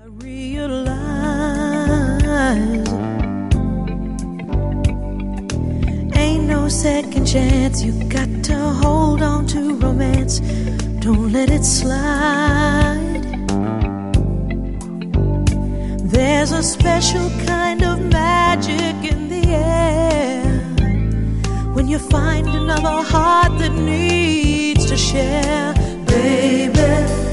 realize ain't no second chance. You got to hold on to romance. Don't let it slide. There's a special kind of magic in the air when you find another heart that needs to share. Baby,